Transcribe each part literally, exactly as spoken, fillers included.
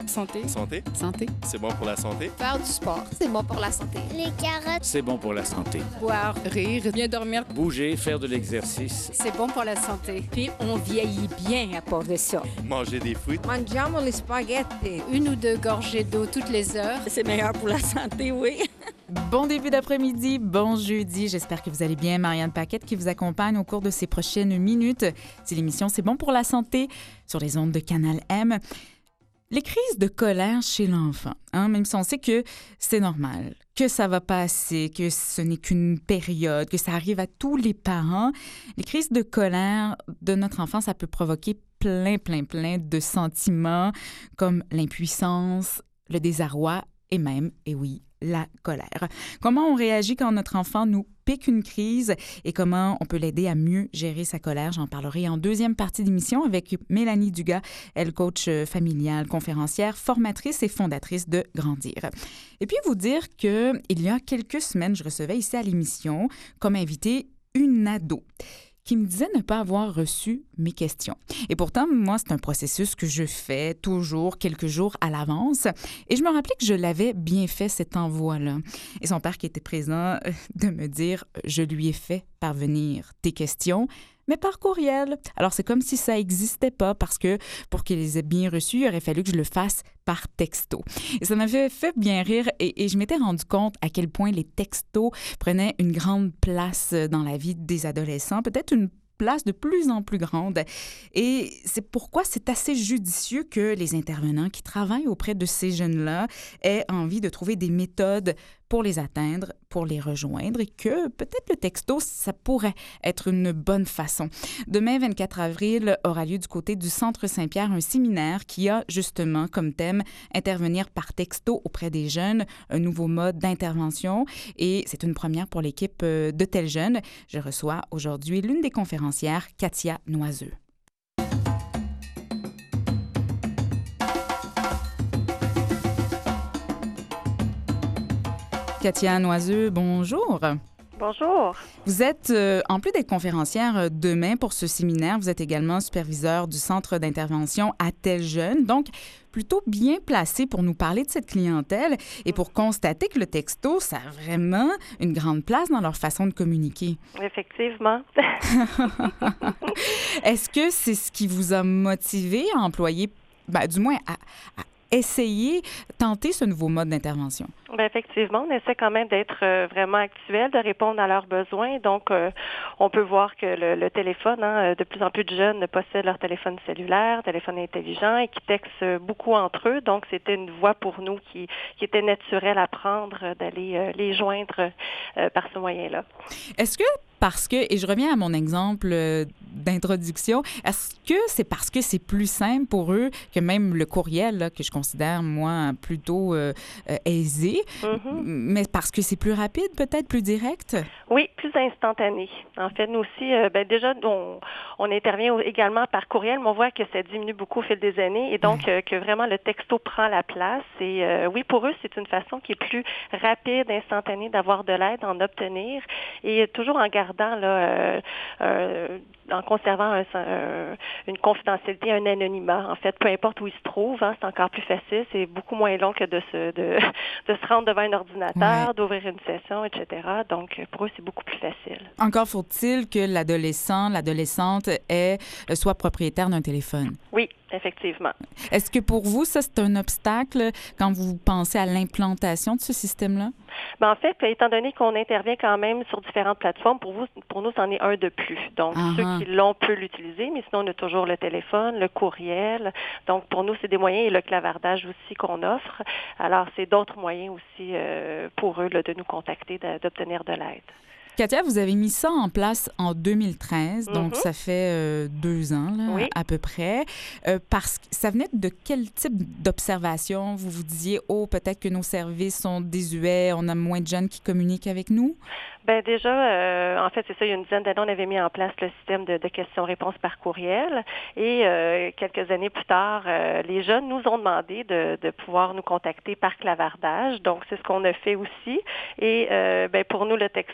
Santé. Santé. Santé. C'est bon pour la santé. Faire du sport. C'est bon pour la santé. Les carottes. C'est bon pour la santé. Boire, rire, bien dormir. Bouger, faire de l'exercice. C'est bon pour la santé. Puis on vieillit bien à part de ça. Manger des fruits. Mangiamo les spaghettis. Une ou deux gorgées d'eau toutes les heures. C'est meilleur pour la santé, oui. Bon début d'après-midi, bon jeudi. J'espère que vous allez bien. Marianne Paquette qui vous accompagne au cours de ces prochaines minutes. C'est l'émission C'est bon pour la santé sur les ondes de Canal M. Les crises de colère chez l'enfant, hein, même si on sait que c'est normal, que ça va passer, que ce n'est qu'une période, que ça arrive à tous les parents, les crises de colère de notre enfant, ça peut provoquer plein, plein, plein de sentiments comme l'impuissance, le désarroi et même, et oui, la colère. Comment on réagit quand notre enfant nous pique une crise et comment on peut l'aider à mieux gérer sa colère? J'en parlerai en deuxième partie d'émission avec Mélanie Dugas, elle coach familiale, conférencière, formatrice et fondatrice de Grandir. Et puis vous dire qu'il y a quelques semaines, je recevais ici à l'émission comme invitée une ado qui me disait ne pas avoir reçu mes questions. Et pourtant, moi, c'est un processus que je fais toujours quelques jours à l'avance. Et je me rappelais que je l'avais bien fait, cet envoi-là. Et son père qui était présent, de me dire « Je lui ai fait parvenir tes questions ». Mais par courriel. Alors, c'est comme si ça n'existait pas parce que pour qu'il les ait bien reçus, il aurait fallu que je le fasse par texto. Et ça m'avait fait bien rire et, et je m'étais rendu compte à quel point les textos prenaient une grande place dans la vie des adolescents, peut-être une place de plus en plus grande. Et c'est pourquoi c'est assez judicieux que les intervenants qui travaillent auprès de ces jeunes-là aient envie de trouver des méthodes pour les atteindre, pour les rejoindre et que peut-être le texto, ça pourrait être une bonne façon. Demain, vingt-quatre avril, aura lieu du côté du Centre Saint-Pierre un séminaire qui a justement comme thème intervenir par texto auprès des jeunes, un nouveau mode d'intervention et c'est une première pour l'équipe de Tel Jeune. Je reçois aujourd'hui l'une des conférencières, Katia Noiseux. Katia Noiseux, bonjour. Bonjour. Vous êtes, euh, en plus d'être conférencière euh, demain pour ce séminaire, vous êtes également superviseur du centre d'intervention à Tel Jeune, donc plutôt bien placé pour nous parler de cette clientèle et pour constater que le texto, ça a vraiment une grande place dans leur façon de communiquer. Effectivement. Est-ce que c'est ce qui vous a motivé à employer, ben, du moins à, à essayer, tenter ce nouveau mode d'intervention? Bien, effectivement, on essaie quand même d'être euh, vraiment actuel, de répondre à leurs besoins. Donc, euh, on peut voir que le, le téléphone, hein, de plus en plus de jeunes possèdent leur téléphone cellulaire, téléphone intelligent et qui textent beaucoup entre eux. Donc, c'était une voie pour nous qui, qui était naturelle à prendre, d'aller euh, les joindre euh, par ce moyen-là. Est-ce que parce que, et je reviens à mon exemple euh, d'introduction, est-ce que c'est parce que c'est plus simple pour eux que même le courriel, là, que je considère, moi, plutôt euh, euh, aisé, mm-hmm. mais parce que c'est plus rapide, peut-être, plus direct? Oui, plus instantané. En fait, nous aussi, euh, ben déjà, on, on intervient également par courriel, mais on voit que ça diminue beaucoup au fil des années et donc euh, que vraiment le texto prend la place. Et euh, oui, pour eux, c'est une façon qui est plus rapide, instantanée d'avoir de l'aide, d'en obtenir et toujours en gardant là, euh, euh, en conservant un, un, une confidentialité, un anonymat. En fait, peu importe où il se trouve, hein, c'est encore plus facile. C'est beaucoup moins long que de se, de, de se rendre devant un ordinateur, ouais. d'ouvrir une session, et cetera. Donc, pour eux, c'est beaucoup plus facile. Encore faut-il que l'adolescent, l'adolescente ait, soit propriétaire d'un téléphone. Oui, effectivement. Est-ce que pour vous, ça, c'est un obstacle quand vous pensez à l'implantation de ce système-là? Bien, en fait, étant donné qu'on intervient quand même sur différentes plateformes, pour vous, pour nous, c'en est un de plus. Donc, uh-huh. ceux qui l'ont peuvent l'utiliser, mais sinon, on a toujours le téléphone, le courriel. Donc, pour nous, c'est des moyens et le clavardage aussi qu'on offre. Alors, c'est d'autres moyens aussi euh, pour eux là, de nous contacter, de, d'obtenir de l'aide. Katia, vous avez mis ça en place en deux mille treize, mm-hmm. donc ça fait euh, deux ans là, oui. à peu près. Euh, parce que ça venait de quel type d'observation? Vous vous disiez, oh, peut-être que nos services sont désuets, on a moins de jeunes qui communiquent avec nous? Bien, déjà, euh, en fait, c'est ça, il y a une dizaine d'années, on avait mis en place le système de, de questions-réponses par courriel. Et euh, quelques années plus tard, euh, les jeunes nous ont demandé de, de pouvoir nous contacter par clavardage. Donc, c'est ce qu'on a fait aussi. Et euh, bien, pour nous, le texto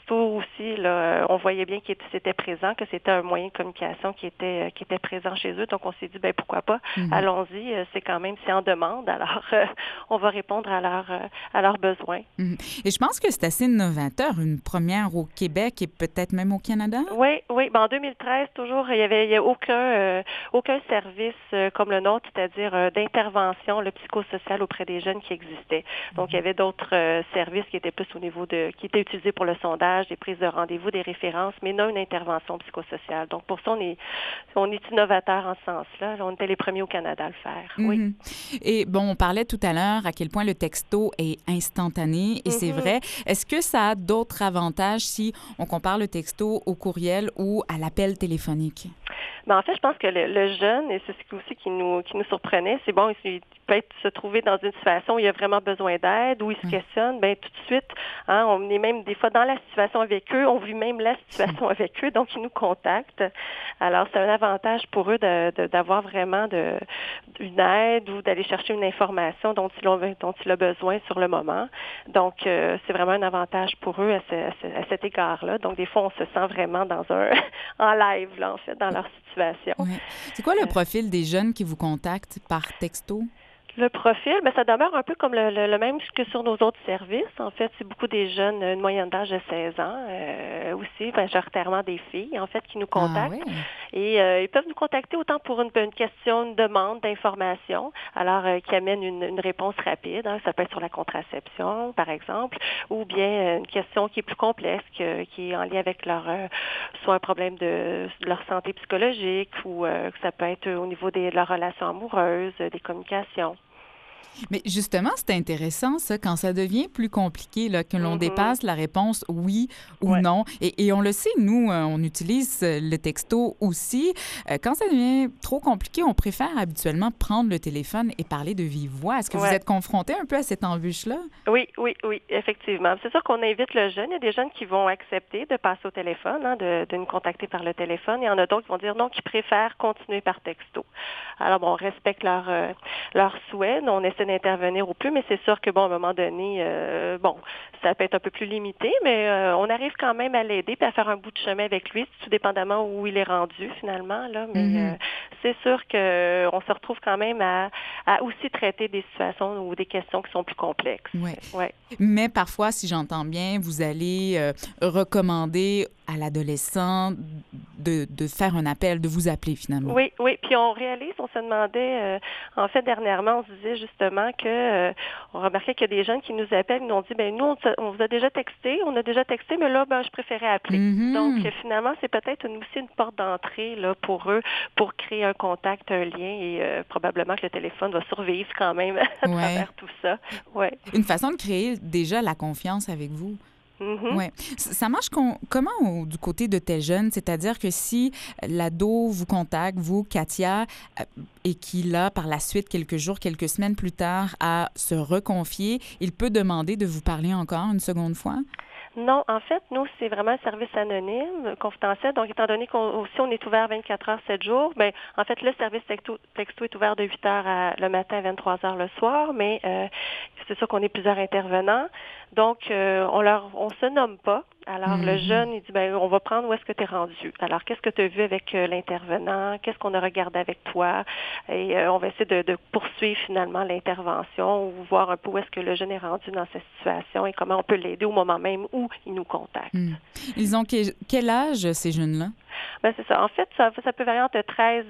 aussi, là, on voyait bien que c'était présent, que c'était un moyen de communication qui était qui était présent chez eux. Donc, on s'est dit, ben pourquoi pas, mm-hmm. allons-y. C'est quand même, c'est en demande. Alors, euh, on va répondre à, leur, euh, à leurs besoins. Mm-hmm. Et je pense que c'est assez novateur, une première au Québec et peut-être même au Canada? Oui, oui. Ben, en deux mille treize, toujours, il n'y avait, il y a aucun, euh, aucun service euh, comme le nôtre, c'est-à-dire euh, d'intervention le psychosocial auprès des jeunes qui existait. Donc, mm-hmm. il y avait d'autres euh, services qui étaient plus au niveau de, qui étaient utilisés pour le sondage, des prises de rendez-vous, des références, mais non une intervention psychosociale. Donc, pour ça, on est, on est innovateur en ce sens-là. On était les premiers au Canada à le faire, mm-hmm. oui. Et bon, on parlait tout à l'heure à quel point le texto est instantané, et mm-hmm. c'est vrai. Est-ce que ça a d'autres avantages si on compare le texto au courriel ou à l'appel téléphonique? Ben, en fait, je pense que le, le jeune, et c'est ce aussi qui nous, qui nous surprenait, c'est bon, il peut être, se trouver dans une situation où il a vraiment besoin d'aide, où il se mmh. questionne, bien tout de suite, hein, on est même des fois dans la situation avec eux, on vit même la situation avec eux, donc ils nous contactent. Alors, c'est un avantage pour eux de, de, d'avoir vraiment de, une aide ou d'aller chercher une information dont ils ont, dont il a besoin sur le moment. Donc, euh, c'est vraiment un avantage pour eux à, ce, à, ce, à cet égard-là. Donc, des fois, on se sent vraiment dans un en live, là, en fait, dans leur situation. Ouais. C'est quoi le profil des jeunes qui vous contactent par texto? Le profil, bien, ça demeure un peu comme le, le, le même que sur nos autres services. En fait, c'est beaucoup des jeunes, une moyenne d'âge de seize ans euh, aussi, majoritairement des filles, en fait, qui nous contactent. Ah, oui. Et euh, ils peuvent nous contacter autant pour une, une question, une demande d'information, alors euh, qui amène une, une réponse rapide. Hein, ça peut être sur la contraception, par exemple, ou bien une question qui est plus complexe, que, qui est en lien avec leur euh, soit un problème de, de leur santé psychologique, ou euh, ça peut être au niveau des, de leurs relations amoureuses, des communications. Mais justement, c'est intéressant, ça, quand ça devient plus compliqué, là, que l'on mm-hmm. dépasse la réponse oui ou ouais. non. Et, et on le sait, nous, euh, on utilise le texto aussi. Euh, quand ça devient trop compliqué, on préfère habituellement prendre le téléphone et parler de vive voix. Est-ce que ouais. vous êtes confronté un peu à cette embûche-là? Oui, oui, oui, effectivement. C'est sûr qu'on invite le jeune. Il y a des jeunes qui vont accepter de passer au téléphone, hein, de, de nous contacter par le téléphone. Il y en a d'autres qui vont dire non, qui préfèrent continuer par texto. Alors, bon, on respecte leurs euh, leur souhaits. On essaie d'intervenir au plus, mais c'est sûr que, bon, à un moment donné, euh, bon, ça peut être un peu plus limité, mais euh, on arrive quand même à l'aider puis à faire un bout de chemin avec lui, tout dépendamment où il est rendu, finalement, là. Mais mm-hmm. euh, c'est sûr qu'on se retrouve quand même à, à aussi traiter des situations ou des questions qui sont plus complexes. Oui. Ouais. Mais parfois, si j'entends bien, vous allez euh, recommander à l'adolescent de, de faire un appel, de vous appeler finalement. Oui, oui. Puis on réalise, on se demandait, euh, en fait, dernièrement, on se disait justement que euh, on remarquait qu'il y a des jeunes qui nous appellent, nous ont dit, ben nous, on, on vous a déjà texté, on a déjà texté, mais là, ben je préférais appeler. Mm-hmm. Donc finalement, c'est peut-être une, aussi une porte d'entrée là pour eux, pour créer un contact, un lien, et euh, probablement que le téléphone va survivre quand même à ouais. travers tout ça. Ouais. Une façon de créer déjà la confiance avec vous. Mm-hmm. Oui. Ça marche com- comment au, du côté de tes jeunes? C'est-à-dire que si l'ado vous contacte, vous, Katia, euh, et qu'il a par la suite, quelques jours, quelques semaines plus tard, à se reconfier, il peut demander de vous parler encore une seconde fois? Non, en fait, nous, c'est vraiment un service anonyme, confidentiel. Donc, étant donné qu'on aussi on est ouvert vingt-quatre heures, sept jours, bien, en fait, le service texto, texto est ouvert de huit heures à, le matin à vingt-trois heures le soir, mais euh, c'est sûr qu'on est plusieurs intervenants. Donc, euh, on leur, on se nomme pas. Alors, mm-hmm. le jeune, il dit, ben, on va prendre où est-ce que tu es rendu. Alors, qu'est-ce que tu as vu avec euh, l'intervenant? Qu'est-ce qu'on a regardé avec toi? Et euh, on va essayer de, de poursuivre finalement l'intervention ou voir un peu où est-ce que le jeune est rendu dans cette situation et comment on peut l'aider au moment même où il nous contacte. Mm. Ils ont que, quel âge, ces jeunes-là? Ben c'est ça. En fait, ça, ça peut varier entre treize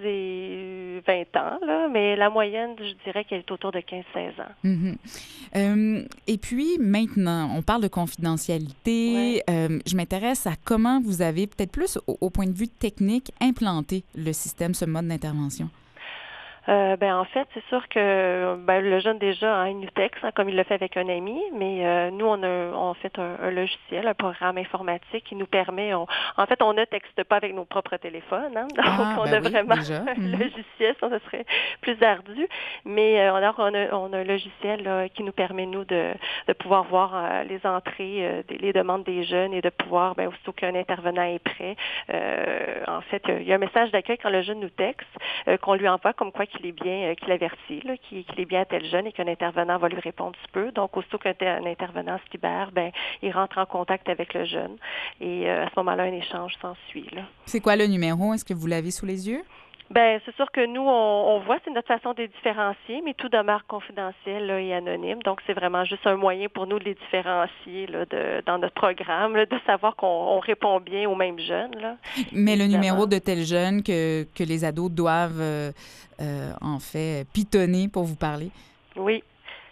et vingt ans, là, mais la moyenne, je dirais qu'elle est autour de quinze à seize ans. Mm-hmm. Euh, et puis, maintenant, on parle de confidentialité. Ouais. Euh, je m'intéresse à comment vous avez, peut-être plus au, au point de vue technique, implanté le système, ce mode d'intervention. Euh, ben en fait, c'est sûr que ben, le jeune déjà a un Nutex, hein, comme il le fait avec un ami, mais euh, nous, on a on fait un, un logiciel, un programme informatique qui nous permet, on, en fait, on ne texte pas avec nos propres téléphones, hein, donc ah, on ben a oui, vraiment déjà. un mm-hmm. logiciel, ça, ça serait plus ardu, mais euh, alors on a, on a un logiciel là, qui nous permet, nous, de, de pouvoir voir euh, les entrées, euh, des, les demandes des jeunes et de pouvoir, ben, aussitôt qu'un intervenant est prêt, euh, en fait, il y a un message d'accueil quand le jeune nous texte, euh, qu'on lui envoie comme quoi qu'il est bien, euh, qu'il avertit, là, qu'il, qu'il est bien à tel jeune et qu'un intervenant va lui répondre sous peu. Donc, aussitôt qu'un un intervenant se libère, ben, il rentre en contact avec le jeune et euh, à ce moment-là, un échange s'ensuit, là. C'est quoi le numéro? Est-ce que vous l'avez sous les yeux? Ben, c'est sûr que nous, on, on voit, c'est notre façon de les différencier, mais tout demeure confidentiel là, et anonyme. Donc, c'est vraiment juste un moyen pour nous de les différencier là, de, dans notre programme, là, de savoir qu'on on répond bien aux mêmes jeunes. Là. Mais le Évidemment. numéro de tel jeune que, que les ados doivent, euh, euh, en fait, pitonner pour vous parler? Oui.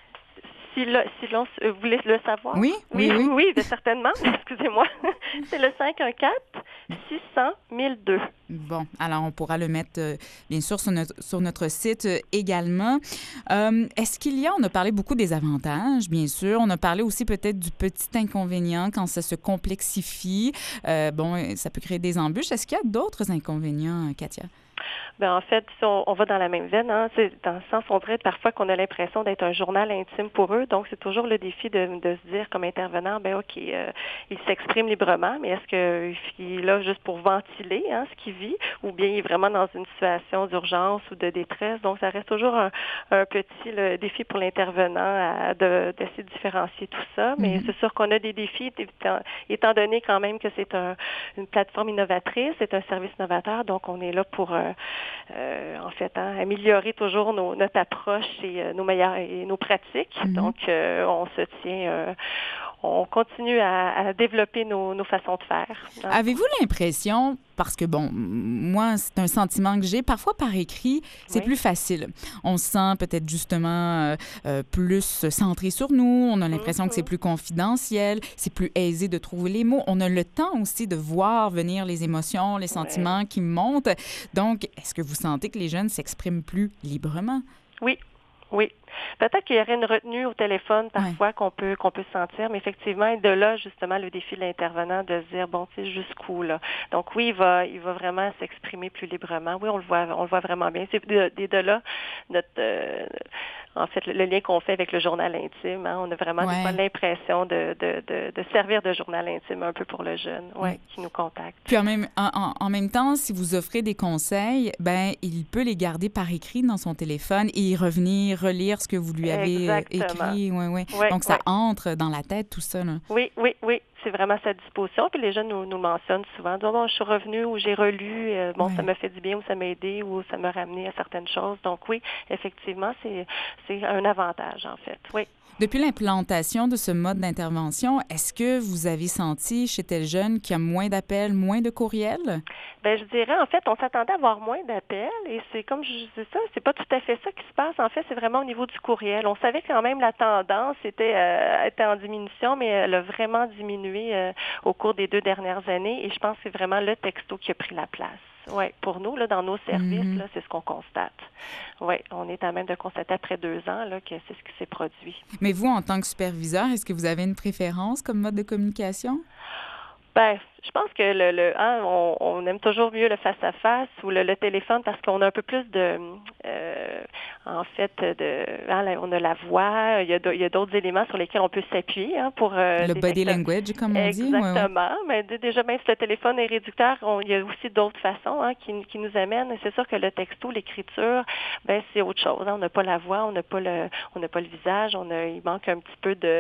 Si, le, si l'on euh, vous voulez le savoir? Oui, oui, oui. Oui, oui, oui certainement. Excusez-moi. C'est le cinq un quatre six cents mille deux. Bon, alors on pourra le mettre, euh, bien sûr, sur notre, sur notre site euh, également. Euh, est-ce qu'il y a, on a parlé beaucoup des avantages, bien sûr. On a parlé aussi peut-être du petit inconvénient quand ça se complexifie. Euh, bon, ça peut créer des embûches. Est-ce qu'il y a d'autres inconvénients, Katia? Ben en fait, si on, on va dans la même veine, hein, c'est dans le sens, on dirait parfois qu'on a l'impression d'être un journal intime pour eux. Donc, c'est toujours le défi de, de se dire comme intervenant, ben ok, euh, il s'exprime librement, mais est-ce qu'il est là juste pour ventiler hein, ce qu'il vit, ou bien il est vraiment dans une situation d'urgence ou de détresse. Donc, ça reste toujours un, un petit là, défi pour l'intervenant à, de, d'essayer de différencier tout ça. Mais mm-hmm. c'est sûr qu'on a des défis, étant, étant donné quand même que c'est un, une plateforme innovatrice, c'est un service novateur, donc on est là pour euh, Euh, en fait, hein, améliorer toujours nos, notre approche et euh, nos meilleures et nos pratiques. Mm-hmm. Donc, euh, on se tient, euh, on continue à, à développer nos, nos façons de faire. Hein. Avez-vous l'impression, parce que bon, moi, c'est un sentiment que j'ai, parfois par écrit, c'est oui. plus facile. On se sent peut-être justement euh, euh, plus centré sur nous, on a l'impression mm-hmm. que c'est plus confidentiel, c'est plus aisé de trouver les mots. On a le temps aussi de voir venir les émotions, les sentiments oui. qui montent. Donc, est-ce que vous sentez que les jeunes s'expriment plus librement? Oui. Oui. Peut-être qu'il y aurait une retenue au téléphone parfois ouais. qu'on peut qu'on peut sentir, mais effectivement, et de là, justement, le défi de l'intervenant de se dire, bon, tu sais, jusqu'où, là. Donc oui, il va il va vraiment s'exprimer plus librement. Oui, on le voit on le voit vraiment bien. C'est de, de, de là notre euh, en fait, le, le lien qu'on fait avec le journal intime. Hein, on a vraiment ouais. des fois l'impression de, de, de, de servir de journal intime un peu pour le jeune ouais, ouais. qui nous contacte. Puis en même, en, en, en même temps, si vous offrez des conseils, ben il peut les garder par écrit dans son téléphone et y revenir, relire ce que vous lui avez Exactement. écrit. Ouais, ouais. Ouais, Donc, ça ouais. entre dans la tête, tout ça. Là. Oui, oui, oui. C'est vraiment à sa disposition. Puis les jeunes nous, nous mentionnent souvent. Donc, bon, je suis revenue ou j'ai relu. Euh, bon, ouais. ça m'a fait du bien ou ça m'a aidé ou ça m'a ramené à certaines choses. Donc, oui, effectivement, c'est, c'est un avantage, en fait. Oui. Depuis l'implantation de ce mode d'intervention, est-ce que vous avez senti chez tel jeune qu'il y a moins d'appels, moins de courriels? Bien, je dirais, en fait, on s'attendait à avoir moins d'appels et c'est comme je disais ça, c'est pas tout à fait ça qui se passe. En fait, c'est vraiment au niveau du courriel. On savait quand même la tendance était, euh, était en diminution, mais elle a vraiment diminué euh, au cours des deux dernières années et je pense que c'est vraiment le texto qui a pris la place. Oui, pour nous, là, dans nos services, mm-hmm. là, c'est ce qu'on constate. Oui, on est à même de constater après deux ans là, que c'est ce qui s'est produit. Mais vous, en tant que superviseur, est-ce que vous avez une préférence comme mode de communication? Bien, je pense que le, le hein, on, on aime toujours mieux le face-à-face ou le, le téléphone parce qu'on a un peu plus de, euh, en fait, de, hein, on a la voix, il y a, il y a d'autres éléments sur lesquels on peut s'appuyer hein, pour... Euh, le body textes. language, comme on Exactement. dit. Exactement. Ouais, ouais. Mais déjà, même si le téléphone est réducteur, on, il y a aussi d'autres façons hein, qui, qui nous amènent. Et c'est sûr que le texto, l'écriture, ben c'est autre chose. Hein. On n'a pas la voix, on n'a pas le, on n'a pas le visage, on a, il manque un petit peu de...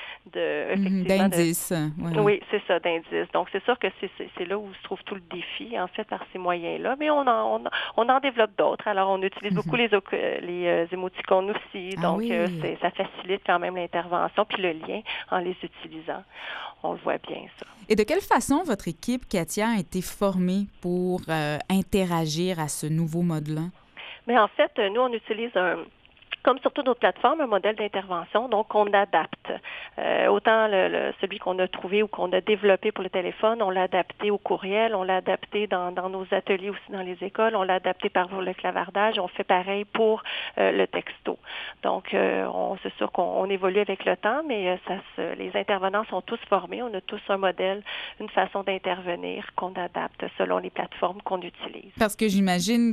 de effectivement, d'indices. De... Voilà. Oui, c'est ça, d'indices. Donc, c'est sûr que c'est, c'est, c'est là où se trouve tout le défi, en fait, par ces moyens-là. Mais on en, on, on en développe d'autres. Alors, on utilise beaucoup mm-hmm. les, les euh, émoticônes aussi. Ah, donc, oui. euh, c'est, ça facilite quand même l'intervention puis le lien en les utilisant. On le voit bien, ça. Et de quelle façon votre équipe, Katia, a été formée pour euh, interagir à ce nouveau mode-là? Mais en fait, nous, on utilise un... comme sur toutes nos plateformes, un modèle d'intervention, donc on adapte. Euh, autant le, le, celui qu'on a trouvé ou qu'on a développé pour le téléphone, on l'a adapté au courriel, on l'a adapté dans, dans nos ateliers aussi dans les écoles, on l'a adapté par le clavardage, on fait pareil pour euh, le texto. Donc, euh, on, c'est sûr qu'on on évolue avec le temps, mais euh, ça se, les intervenants sont tous formés, on a tous un modèle, une façon d'intervenir qu'on adapte selon les plateformes qu'on utilise. Parce que j'imagine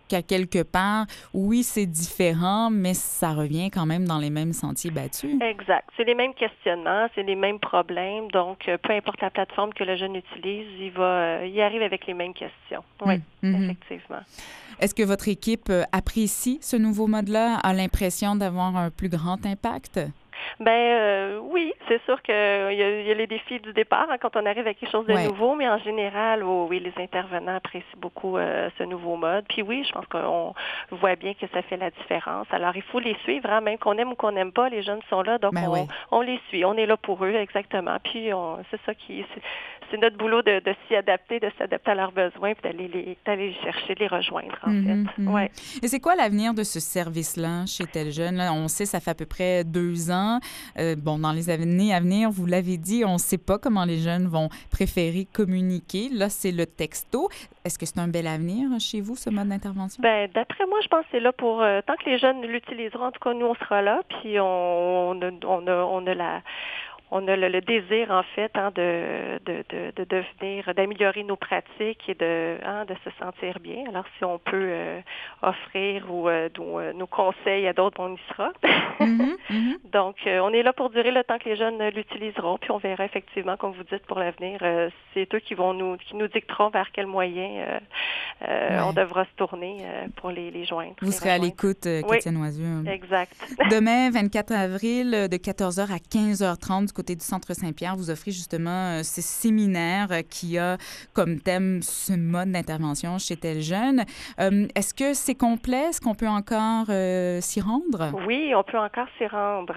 qu'à quelque part, oui, c'est différent, mais ça revient quand même dans les mêmes sentiers battus. Exact. C'est les mêmes questionnements, c'est les mêmes problèmes. Donc, euh, peu importe la plateforme que le jeune utilise, il va, euh, il arrive avec les mêmes questions. Oui, mm-hmm. effectivement. Est-ce que votre équipe apprécie ce nouveau mode-là, a l'impression d'avoir un plus grand impact? Ben euh, oui, c'est sûr qu'il y, y a les défis du départ hein, quand on arrive avec quelque chose de ouais. nouveau, mais en général, oh, oui, les intervenants apprécient beaucoup euh, ce nouveau mode. Puis oui, je pense qu'on voit bien que ça fait la différence. Alors, il faut les suivre, hein, même qu'on aime ou qu'on n'aime pas, les jeunes sont là, donc ben on, oui. on les suit, on est là pour eux, exactement. Puis on, c'est ça qui... C'est, c'est notre boulot de, de s'y adapter, de s'adapter à leurs besoins, puis d'aller les, d'aller les chercher, de les rejoindre, en mm-hmm, fait. Mm-hmm. Ouais. Et c'est quoi l'avenir de ce service-là chez Tel Jeune? Là, on sait, ça fait à peu près deux ans. Euh, bon, dans les années à venir, vous l'avez dit, on ne sait pas comment les jeunes vont préférer communiquer. Là, c'est le texto. Est-ce que c'est un bel avenir chez vous, ce mode d'intervention? Bien, d'après moi, je pense que c'est là pour... Euh, tant que les jeunes l'utiliseront, en tout cas, nous, on sera là, puis on, on, a, on, a, on a la... On a le, le désir, en fait, hein, de, de, de, de devenir, d'améliorer nos pratiques et de, hein, de se sentir bien. Alors, si on peut euh, offrir ou euh, nos, nos conseils à d'autres, on y sera. mm-hmm, mm-hmm. Donc, euh, on est là pour durer le temps que les jeunes l'utiliseront. Puis, on verra effectivement, comme vous dites, pour l'avenir, euh, c'est eux qui vont nous, qui nous dicteront vers quel moyen euh, euh, ouais. on devra se tourner euh, pour les, les joindre. Vous les serez rejoindre. à l'écoute, euh, Katia Noisieux. Exact. Demain, vingt-quatre avril, de quatorze heures à quinze heures trente, du côté du Centre Saint-Pierre, vous offrez justement euh, ce séminaire euh, qui a comme thème ce mode d'intervention chez Tel Jeune. Euh, est-ce que c'est complet? Est-ce qu'on peut encore euh, s'y rendre? Oui, on peut encore s'y rendre.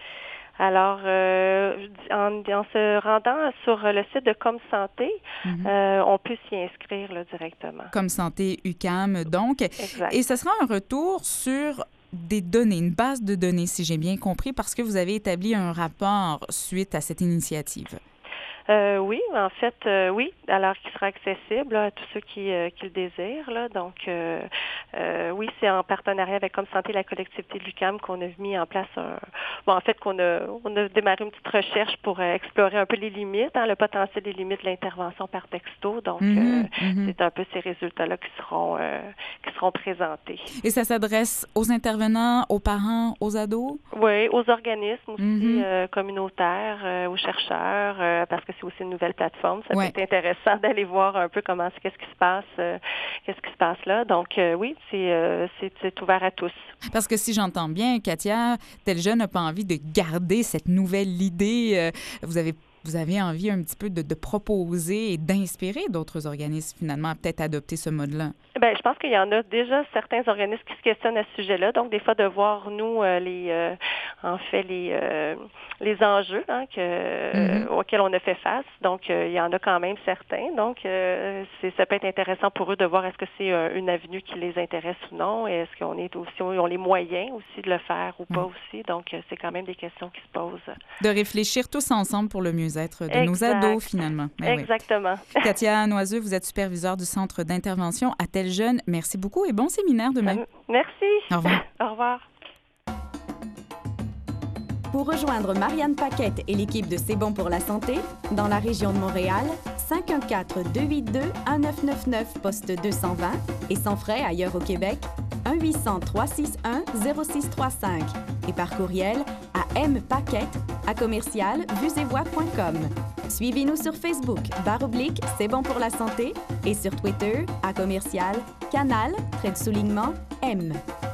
Alors, euh, en, en se rendant sur le site de Comme Santé, mm-hmm. euh, on peut s'y inscrire là, directement. Comme Santé U Q A M, donc. Exact. Et ce sera un retour sur des données, une base de données, si j'ai bien compris, parce que vous avez établi un rapport suite à cette initiative. Euh, oui, en fait, euh, oui. Alors, qui sera accessible là, à tous ceux qui, euh, qui le désirent. Là. Donc, euh, euh, oui, c'est en partenariat avec Comme Santé, la collectivité de l'U Q A M, qu'on a mis en place un... Bon, en fait, qu'on a, on a démarré une petite recherche pour euh, explorer un peu les limites, hein, le potentiel des limites de l'intervention par texto. Donc, mm-hmm, euh, mm-hmm. c'est un peu ces résultats-là qui seront, euh, qui seront présentés. Et ça s'adresse aux intervenants, aux parents, aux ados? Oui, aux organismes aussi mm-hmm. euh, communautaires, euh, aux chercheurs, euh, parce que c'est aussi une nouvelle plateforme. Ça ouais. peut être intéressant d'aller voir un peu comment, qu'est-ce qui se passe, euh, qu'est-ce qui se passe là. Donc, euh, oui, c'est, euh, c'est, c'est ouvert à tous. Parce que si j'entends bien, Katia, Tel Jeune n'a pas envie de garder cette nouvelle idée. Euh, vous avez Vous avez envie un petit peu de, de proposer et d'inspirer d'autres organismes, finalement, à peut-être adopter ce mode-là? Bien, je pense qu'il y en a déjà certains organismes qui se questionnent à ce sujet-là. Donc, des fois, de voir, nous, euh, les, euh, en fait, les, euh, les enjeux hein, que, mm-hmm. euh, auxquels on a fait face. Donc, euh, il y en a quand même certains. Donc, euh, c'est, ça peut être intéressant pour eux de voir est-ce que c'est euh, une avenue qui les intéresse ou non. Et est-ce qu'on est aussi, on a les moyens aussi de le faire ou pas mm. aussi. Donc, euh, c'est quand même des questions qui se posent. De réfléchir tous ensemble pour le mieux-être de exact. Nos ados, finalement. Ben exactement. Oui. Katia Noisieux, vous êtes superviseure du Centre d'intervention à Tel Jeune. Merci beaucoup et bon séminaire demain. Merci. Au revoir. Au revoir. Pour rejoindre Marianne Paquette et l'équipe de C'est bon pour la santé, dans la région de Montréal, cinq un quatre, deux huit deux, un neuf neuf neuf, poste deux cent vingt et sans frais ailleurs au Québec, un huit cents, trois six un, zéro six trois cinq et par courriel à mpaquette à commercial vues et voix point com. Suivez-nous sur Facebook, barre oblique, C'est bon pour la santé et sur Twitter à commercial, canal, trait de soulignement, M.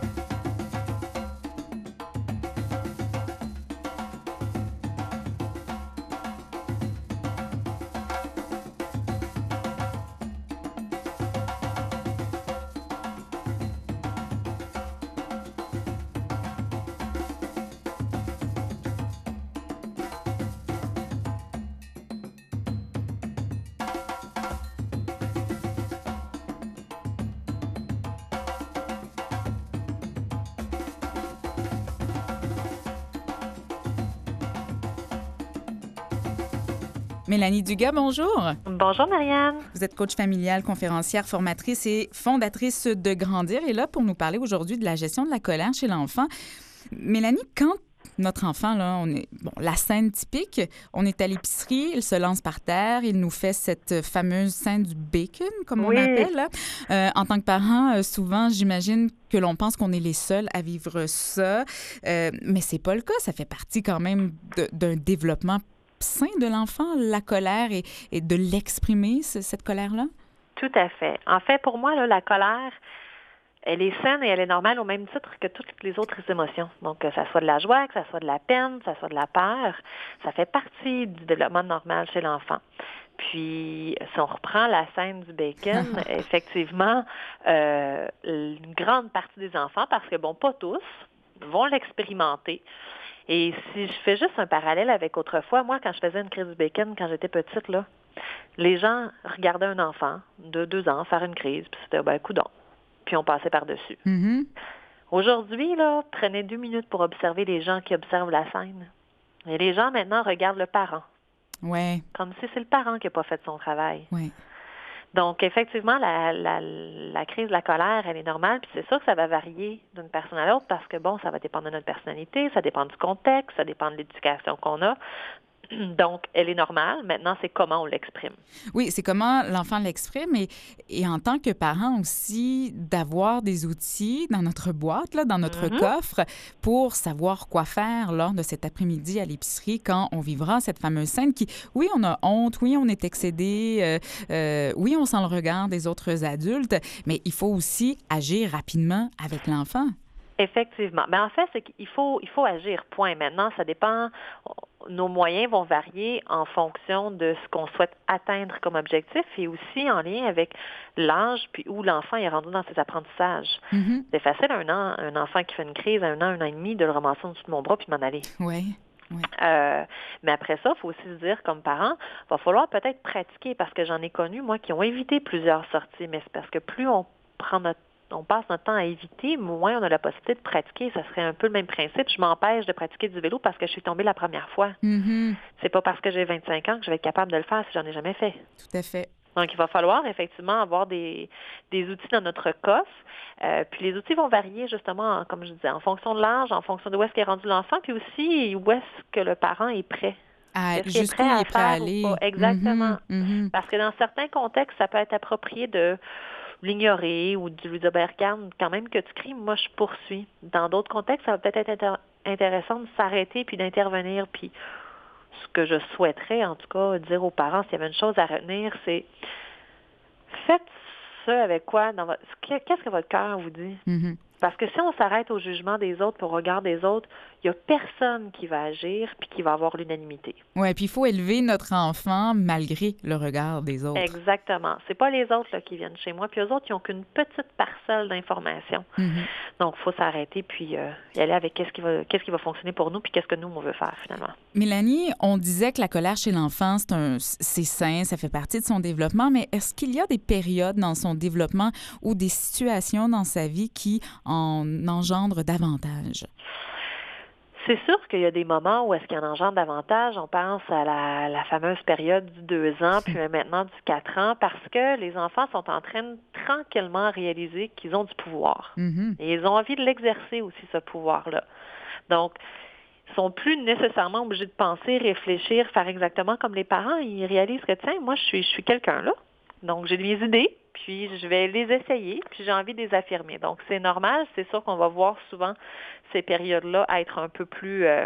Mélanie Dugas, bonjour. Bonjour, Marianne. Vous êtes coach familiale, conférencière, formatrice et fondatrice de Grandir. Et là, pour nous parler aujourd'hui de la gestion de la colère chez l'enfant. Mélanie, quand notre enfant, là, on est bon, la scène typique, on est à l'épicerie, il se lance par terre, il nous fait cette fameuse scène du bacon, comme Oui. on appelle. Là. Euh, en tant que parent, euh, souvent, j'imagine que l'on pense qu'on est les seuls à vivre ça, euh, mais c'est pas le cas. Ça fait partie quand même de, d'un développement sain de l'enfant, la colère, et, et de l'exprimer, ce, cette colère-là. Tout à fait. En fait, pour moi, là, la colère, elle est saine et elle est normale au même titre que toutes les autres émotions. Donc, que ça soit de la joie, que ça soit de la peine, que ça soit de la peur, ça fait partie du développement normal chez l'enfant. Puis, si on reprend la scène du bacon, effectivement, euh, une grande partie des enfants, parce que, bon, pas tous, vont l'expérimenter. Et si je fais juste un parallèle avec autrefois, moi, quand je faisais une crise du bacon, quand j'étais petite, là, les gens regardaient un enfant de deux ans faire une crise, puis c'était, ben, coudonc. Puis on passait par-dessus. Mm-hmm. Aujourd'hui, là, prenez deux minutes pour observer les gens qui observent la scène. Et les gens, maintenant, regardent le parent. Ouais. Comme si c'est le parent qui n'a pas fait son travail. Ouais. Donc, effectivement, la, la, la crise de la colère, elle est normale. Puis c'est sûr que ça va varier d'une personne à l'autre parce que, bon, ça va dépendre de notre personnalité, ça dépend du contexte, ça dépend de l'éducation qu'on a. Donc, elle est normale. Maintenant, c'est comment on l'exprime. Oui, c'est comment l'enfant l'exprime et, et en tant que parent aussi, d'avoir des outils dans notre boîte, là, dans notre Mm-hmm. coffre, pour savoir quoi faire lors de cet après-midi à l'épicerie quand on vivra cette fameuse scène qui, oui, on a honte, oui, on est excédé, euh, euh, oui, on sent le regard des autres adultes, mais il faut aussi agir rapidement avec l'enfant. Effectivement. Mais en fait, c'est qu'il faut, il faut agir, point. Maintenant, ça dépend. Nos moyens vont varier en fonction de ce qu'on souhaite atteindre comme objectif et aussi en lien avec l'âge puis où l'enfant est rendu dans ses apprentissages. Mm-hmm. C'est facile, un an, un enfant qui fait une crise à un an, un an et demi, de le ramasser en dessous de mon bras puis m'en aller. Oui. Oui. Euh, mais après ça, il faut aussi se dire, comme parent, il va falloir peut-être pratiquer parce que j'en ai connu, moi, qui ont évité plusieurs sorties, mais c'est parce que plus on prend notre on passe notre temps à éviter, moins on a la possibilité de pratiquer. Ça serait un peu le même principe. Je m'empêche de pratiquer du vélo parce que je suis tombée la première fois. Mm-hmm. C'est pas parce que j'ai vingt-cinq ans que je vais être capable de le faire si j'en ai jamais fait. Tout à fait. Donc, il va falloir effectivement avoir des, des outils dans notre coffre. Euh, puis les outils vont varier justement, comme je disais, en fonction de l'âge, en fonction de où est-ce qu'est rendu l'enfant, puis aussi où est-ce que le parent est prêt. À, Est-ce qu'il est jusqu'où prêt il à est prêt à faire aller. ou pas? Exactement. Mm-hmm. Mm-hmm. Parce que dans certains contextes, ça peut être approprié de l'ignorer ou de lui dire, ben, regarde, quand même que tu cries, moi, je poursuis. Dans d'autres contextes, ça va peut-être être inter- intéressant de s'arrêter puis d'intervenir. Puis ce que je souhaiterais, en tout cas, dire aux parents, s'il y avait une chose à retenir, c'est faites ce avec quoi, dans votre... qu'est-ce que votre cœur vous dit? Mm-hmm. Parce que si on s'arrête au jugement des autres, au regard des autres, il n'y a personne qui va agir puis qui va avoir l'unanimité. Oui, puis il faut élever notre enfant malgré le regard des autres. Exactement. C'est pas les autres là, qui viennent chez moi, puis eux autres, ils n'ont qu'une petite parcelle d'informations. Mm-hmm. Donc, il faut s'arrêter puis euh, y aller avec qu'est-ce qui va qu'est-ce qui va fonctionner pour nous puis qu'est-ce que nous, on veut faire finalement. Mélanie, on disait que la colère chez l'enfant, c'est, un, c'est sain, ça fait partie de son développement, mais est-ce qu'il y a des périodes dans son développement ou des situations dans sa vie qui en engendrent davantage? C'est sûr qu'il y a des moments où est-ce qu'il y en engendre davantage. On pense à la, la fameuse période du deux ans, puis maintenant du quatre ans, parce que les enfants sont en train de tranquillement réaliser qu'ils ont du pouvoir. Mm-hmm. Et ils ont envie de l'exercer aussi, ce pouvoir-là. Donc, ils sont plus nécessairement obligés de penser, réfléchir, faire exactement comme les parents. Ils réalisent que, tiens, moi, je suis, je suis quelqu'un là. Donc, j'ai mes idées, puis je vais les essayer, puis j'ai envie de les affirmer. Donc, c'est normal. C'est sûr qu'on va voir souvent ces périodes-là être un peu plus... Euh,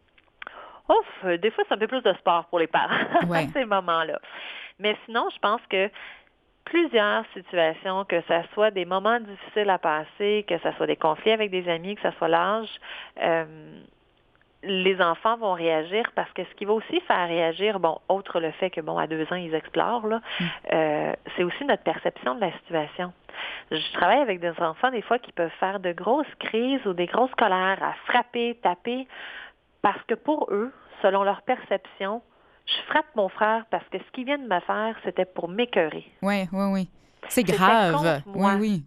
ouf, des fois, c'est un peu plus de sport pour les parents, ouais. ces moments-là. Mais sinon, je pense que plusieurs situations, que ce soit des moments difficiles à passer, que ce soit des conflits avec des amis, que ce soit l'âge... Euh, les enfants vont réagir parce que ce qui va aussi faire réagir, bon, outre le fait que, bon, à deux ans, ils explorent, là, mm. euh, c'est aussi notre perception de la situation. Je travaille avec des enfants, des fois, qui peuvent faire de grosses crises ou des grosses colères, à frapper, taper, parce que pour eux, selon leur perception, je frappe mon frère parce que ce qu'il vient de me faire, c'était pour m'écœurer. Oui, oui, oui. C'est grave. Contre moi. Oui, oui.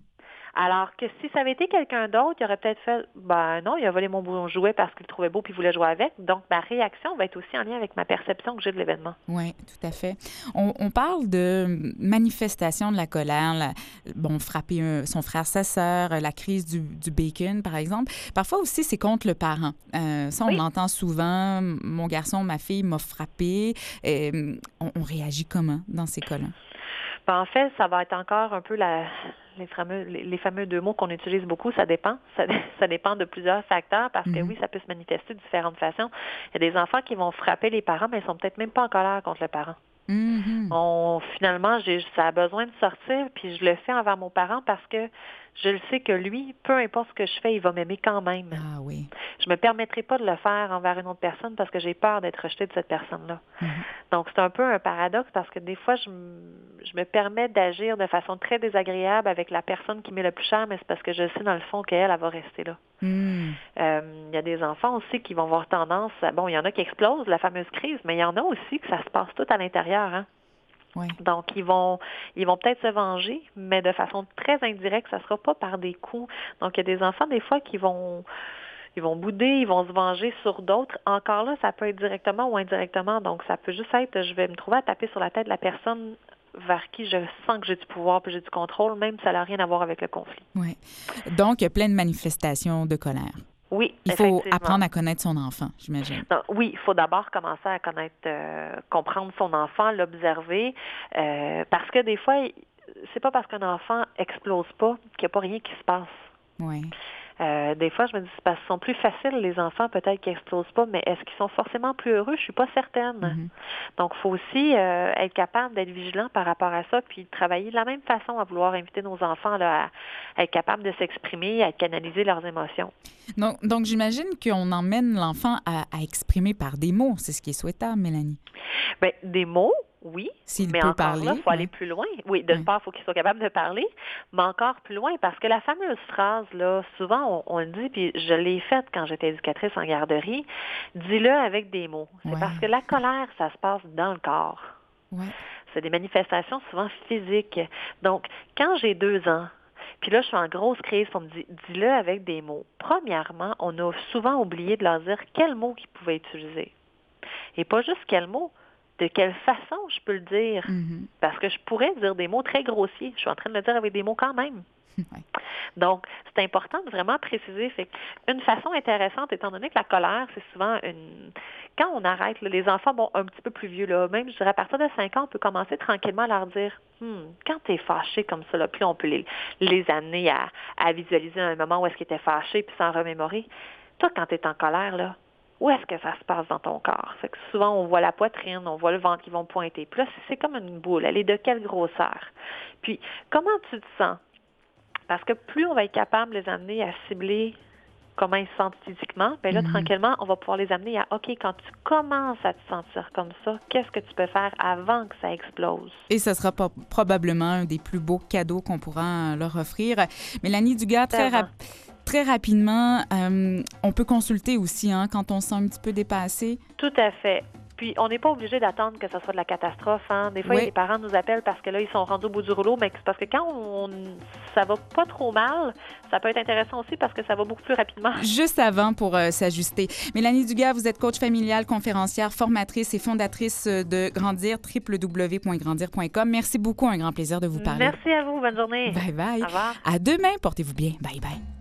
Alors que si ça avait été quelqu'un d'autre, il aurait peut-être fait « ben non, il a volé mon bon jouet parce qu'il le trouvait beau puis il voulait jouer avec ». Donc, ma réaction va être aussi en lien avec ma perception que j'ai de l'événement. Oui, tout à fait. On, on parle de manifestation de la colère, la, bon, frapper un, son frère, sa sœur, la crise du, du bacon, par exemple. Parfois aussi, c'est contre le parent. Euh, ça, on oui. l'entend souvent. Mon garçon, ma fille m'a frappé. Euh, on, on réagit comment dans ces cas-là? Ben, en fait, ça va être encore un peu la... Les fameux, les, les fameux deux mots qu'on utilise beaucoup, ça dépend. Ça, ça dépend de plusieurs facteurs parce que mm-hmm. oui, ça peut se manifester de différentes façons. Il y a des enfants qui vont frapper les parents, mais ils sont peut-être même pas en colère contre le parent. Mm-hmm. On, finalement, j'ai, ça a besoin de sortir, puis je le fais envers mon parent parce que je le sais que lui, peu importe ce que je fais, il va m'aimer quand même. Ah oui. Je me permettrai pas de le faire envers une autre personne parce que j'ai peur d'être rejetée de cette personne-là. Mm-hmm. Donc, c'est un peu un paradoxe parce que des fois, je, je me permets d'agir de façon très désagréable avec la personne qui m'est le plus chère, mais c'est parce que je sais dans le fond qu'elle, elle va rester là. Mm. Euh, il y a des enfants aussi qui vont avoir tendance, à, bon, il y en a qui explosent, la fameuse crise, mais il y en a aussi que ça se passe tout à l'intérieur, hein. Oui. Donc, ils vont ils vont peut-être se venger, mais de façon très indirecte, ça ne sera pas par des coups. Donc, il y a des enfants, des fois, qui vont ils vont bouder, ils vont se venger sur d'autres. Encore là, ça peut être directement ou indirectement. Donc, ça peut juste être, je vais me trouver à taper sur la tête de la personne vers qui je sens que j'ai du pouvoir puis j'ai du contrôle, même si ça n'a rien à voir avec le conflit. Oui. Donc, il y a plein de manifestations de colère. Oui, il faut apprendre à connaître son enfant, j'imagine. Non, oui, il faut d'abord commencer à connaître, euh, comprendre son enfant, l'observer, euh, parce que des fois, c'est pas parce qu'un enfant explose pas qu'il n'y a pas rien qui se passe. Oui. Euh, des fois, je me dis, c'est parce qu'ils sont plus faciles, les enfants, peut-être qu'ils n'explosent pas, mais est-ce qu'ils sont forcément plus heureux? Je suis pas certaine. Mm-hmm. Donc, il faut aussi euh, être capable d'être vigilant par rapport à ça, puis travailler de la même façon à vouloir inviter nos enfants là, à, à être capables de s'exprimer, à canaliser leurs émotions. Donc, donc j'imagine qu'on emmène l'enfant à, à exprimer par des mots. C'est ce qui est souhaitable, Mélanie. Bien, des mots, oui, S'il mais peut encore parler, là, il faut ouais. aller plus loin. Oui, d'une ouais. part, il faut qu'il soit capable de parler, mais encore plus loin, parce que la fameuse phrase, là, souvent, on, on le dit, puis je l'ai faite quand j'étais éducatrice en garderie, dis-le avec des mots. C'est ouais. parce que la colère, ça se passe dans le corps. Ouais. C'est des manifestations souvent physiques. Donc, quand j'ai deux ans, puis là, je suis en grosse crise, on me dit, dis-le avec des mots. Premièrement, on a souvent oublié de leur dire quels mots qu'ils pouvaient utiliser. Et pas juste quels mots, de quelle façon je peux le dire. Mm-hmm. Parce que je pourrais dire des mots très grossiers. Je suis en train de le dire avec des mots quand même. Ouais. Donc, c'est important de vraiment préciser. Fait une façon intéressante, étant donné que la colère, c'est souvent une... Quand on arrête, là, les enfants, bon, un petit peu plus vieux, là, même, je dirais, à partir de cinq ans, on peut commencer tranquillement à leur dire hmm, quand tu es fâché comme ça, là, puis on peut les, les amener à, à visualiser un moment où est-ce qu'ils étaient fâchés, puis s'en remémorer. Toi, quand tu es en colère, là, où est-ce que ça se passe dans ton corps? Fait que souvent, on voit la poitrine, on voit le ventre qui vont pointer. Puis là, c'est comme une boule. Elle est de quelle grosseur? Puis, comment tu te sens? Parce que plus on va être capable de les amener à cibler comment ils se sentent physiquement, bien là, mm-hmm. tranquillement, on va pouvoir les amener à, OK, quand tu commences à te sentir comme ça, qu'est-ce que tu peux faire avant que ça explose? Et ce sera pas, probablement un des plus beaux cadeaux qu'on pourra leur offrir. Mélanie Dugas, très, rap- très rapidement, euh, on peut consulter aussi hein, quand on se sent un petit peu dépassé. Tout à fait. Puis, on n'est pas obligé d'attendre que ce soit de la catastrophe. Hein. Des fois, oui. les parents nous appellent parce que là, ils sont rendus au bout du rouleau, mais c'est parce que quand on, ça va pas trop mal, ça peut être intéressant aussi parce que ça va beaucoup plus rapidement. Juste avant pour euh, s'ajuster. Mélanie Dugas, vous êtes coach familiale, conférencière, formatrice et fondatrice de Grandir, w w w point grandir point com. Merci beaucoup, un grand plaisir de vous parler. Merci à vous, bonne journée. Bye bye. Au revoir. À demain, portez-vous bien. Bye bye.